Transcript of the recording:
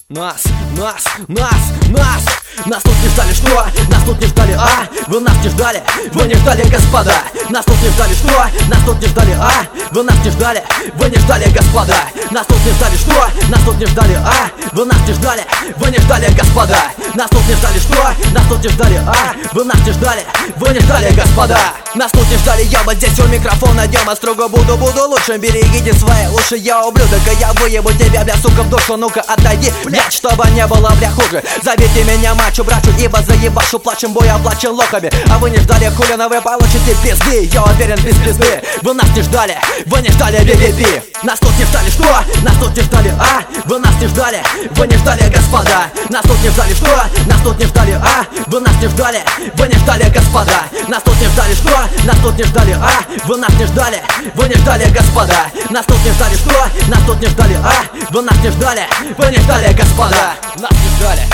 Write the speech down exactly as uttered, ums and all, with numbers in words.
Нас, нас, нас, нас Нас тут не ждали, что? Нас тут не ждали, а? Вы нас не ждали, вы не ждали, господа. Нас тут не ждали, что? Нас тут не ждали, а? Вы нас не ждали, вы не ждали, господа. Нас тут не ждали, что? Нас тут не ждали, а? Вы нас не ждали, вы не ждали, господа. Нас тут не ждали, что? Нас тут не ждали, а? Вы нас не ждали, вы не ждали, господа. Нас тут не ждали, я вот здесь у микрофона днем, а строго буду, буду лучше. Берегите свои уши, я ублюдок, и я выебу тебя, бля, сука, в душу. Ну-ка отойди, блядь, чтобы не было, бля, хуже. Зовите меня мачо, брачу, ибо заебашу, плачем, бой оплачен локами. А вы не ждали, хулина, вы получите пизды. Я уверен, без пизды. Вы нас не ждали, вы не ждали, би-би-би. Нас тут не ждали, что? Нас тут не ждали, а? Вы нас не ждали, вы не ждали, господа. Нас тут не ждали, что? Нас тут не ждали, а? Вы нас не ждали, вы не ждали, господа. Нас тут не ждали, что? Нас тут не ждали, а? Вы нас не ждали, вы не ждали, господа. Нас тут не ждали, что? Нас тут не ждали, а? Вы нас не ждали, вы не ждали, господа. Нас не ждали,